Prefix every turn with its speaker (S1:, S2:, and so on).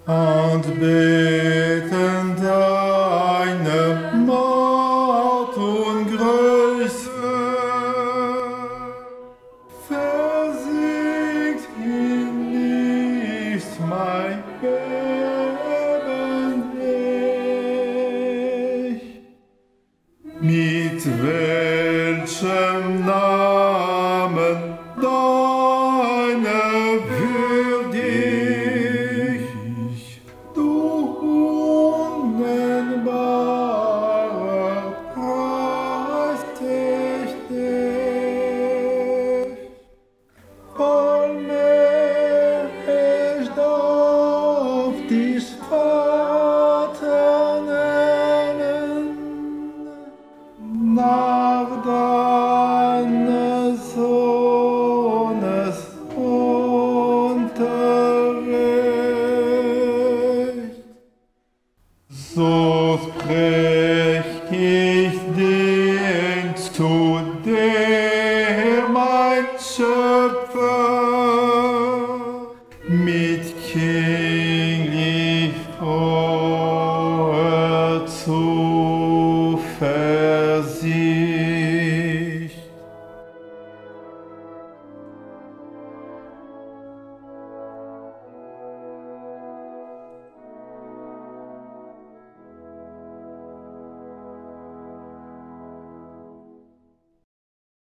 S1: und beten deine Macht und Größe. Versinkt in nichts mein Beben nicht. Mit welchem Namen deine würdig, du unnennbarer, preist ich dich. Vollmächtig darf dich Vater nennen, nach deines Sohnes Unterricht. So sprech ich den zu dem